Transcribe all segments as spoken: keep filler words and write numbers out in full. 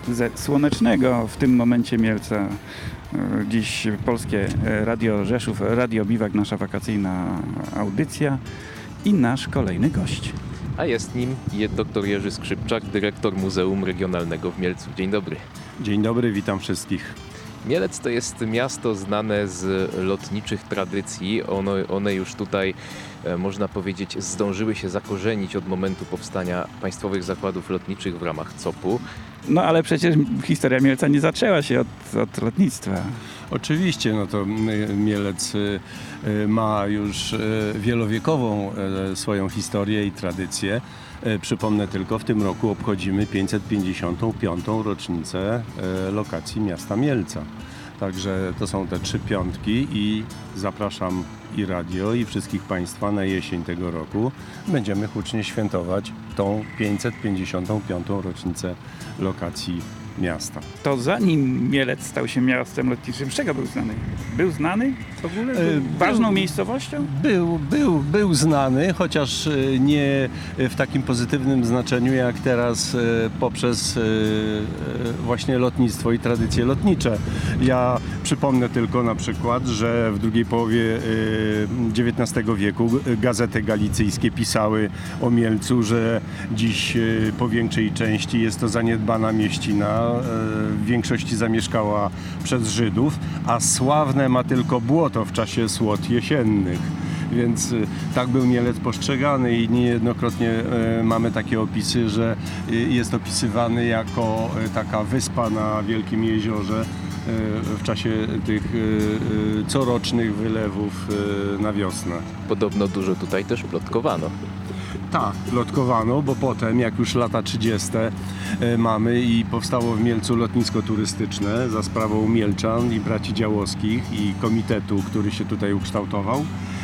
ze słonecznego w tym momencie Mielca. Dziś Polskie Radio Rzeszów, Radio Biwak, nasza wakacyjna audycja i nasz kolejny gość. A jest nim dr Jerzy Skrzypczak, dyrektor Muzeum Regionalnego w Mielcu. Dzień dobry. Dzień dobry, witam wszystkich. Mielec to jest miasto znane z lotniczych tradycji. One, one już tutaj, e, można powiedzieć, zdążyły się zakorzenić od momentu powstania państwowych zakładów lotniczych w ramach C O P-u. No ale przecież historia Mielca nie zaczęła się od, od lotnictwa. Oczywiście, no to Mielec ma już wielowiekową swoją historię i tradycję. Przypomnę tylko, w tym roku obchodzimy pięćset pięćdziesiątą piątą rocznicę lokacji miasta Mielca. Także to są te trzy piątki i zapraszam i radio, i wszystkich Państwa na jesień tego roku. Będziemy hucznie świętować tą pięćset pięćdziesiątą piątą rocznicę lokacji miasta. To zanim Mielec stał się miastem lotniczym, z czego był znany? Był znany w ogóle? Był ważną był, miejscowością? Był, był, był znany, chociaż nie w takim pozytywnym znaczeniu jak teraz poprzez właśnie lotnictwo i tradycje lotnicze. Ja przypomnę tylko na przykład, że w drugiej połowie dziewiętnastego wieku gazety galicyjskie pisały o Mielcu, że dziś po większej części jest to zaniedbana mieścina, w większości zamieszkała przez Żydów, a sławne ma tylko błoto w czasie słot jesiennych. Więc tak był Mielec postrzegany i niejednokrotnie mamy takie opisy, że jest opisywany jako taka wyspa na wielkim jeziorze w czasie tych corocznych wylewów na wiosnę. Podobno dużo tutaj też plotkowano. Tak, plotkowano, bo potem, jak już lata trzydzieste mamy i powstało w Mielcu lotnisko turystyczne za sprawą Mielczan i braci Działowskich i komitetu, który się tutaj ukształtował.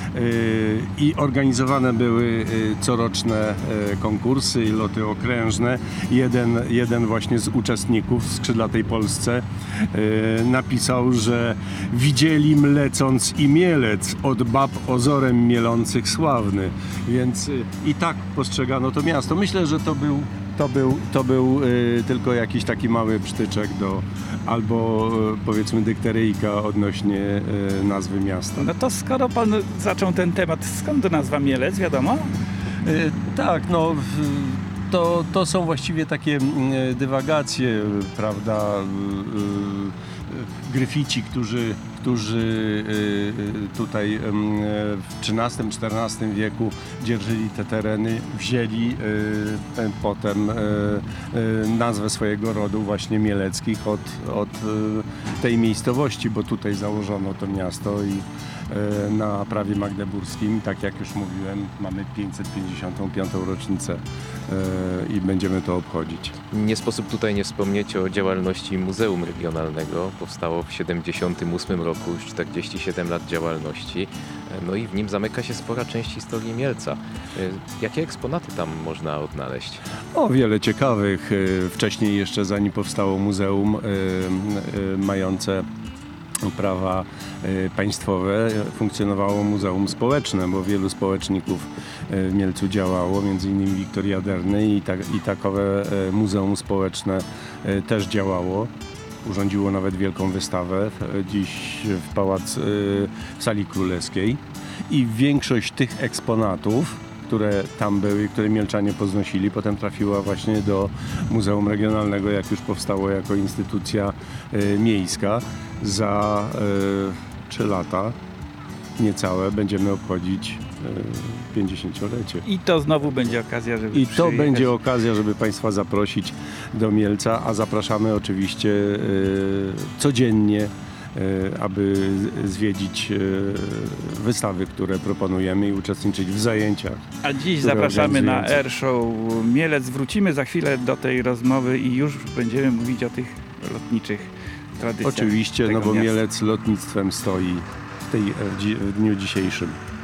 I organizowane były coroczne konkursy i loty okrężne. Jeden, jeden właśnie z uczestników w Skrzydlatej Polsce napisał, że widzieli mlecąc i Mielec od bab ozorem mielących sławny. Więc i tak postrzegano to miasto. Myślę, że to był To był, to był y, tylko jakiś taki mały przytyczek do, albo y, powiedzmy dykteryjka odnośnie y, nazwy miasta. No to skoro pan zaczął ten temat, skąd to nazwa Mielec, wiadomo? Y, tak, no w, to, to są właściwie takie y, dywagacje, prawda, y, y, gryfici, którzy którzy tutaj w trzynastym czternastym wieku dzierżyli te tereny, wzięli potem nazwę swojego rodu właśnie mieleckich od, od tej miejscowości, bo tutaj założono to miasto i na prawie magdeburskim, tak jak już mówiłem, mamy pięćset pięćdziesiątą piątą rocznicę i będziemy to obchodzić. Nie sposób tutaj nie wspomnieć o działalności Muzeum Regionalnego. Powstało w siedemdziesiątym ósmym roku, już czterdzieści siedem lat działalności. No i w nim zamyka się spora część historii Mielca. Jakie eksponaty tam można odnaleźć? O, wiele ciekawych. Wcześniej jeszcze, zanim powstało muzeum mające prawa państwowe, funkcjonowało muzeum społeczne, bo wielu społeczników w Mielcu działało, między innymi Wiktoria Derny i, tak, i takowe muzeum społeczne też działało. Urządziło nawet wielką wystawę dziś w pałac w Sali Królewskiej i większość tych eksponatów, które tam były, które Mielczanie poznosili, potem trafiła właśnie do Muzeum Regionalnego, jak już powstało jako instytucja y, miejska. Za y, trzy lata niecałe będziemy obchodzić y, pięćdziesięciolecie. I to znowu będzie okazja, żeby I to przyjechać. będzie okazja, żeby Państwa zaprosić do Mielca, a zapraszamy oczywiście y, codziennie, aby zwiedzić wystawy, które proponujemy i uczestniczyć w zajęciach. A dziś zapraszamy na Air Show Mielec. Wrócimy za chwilę do tej rozmowy i już będziemy mówić o tych lotniczych tradycjach. Oczywiście, tego no bo miasta. Mielec lotnictwem stoi w, tej, w, dzi- w dniu dzisiejszym.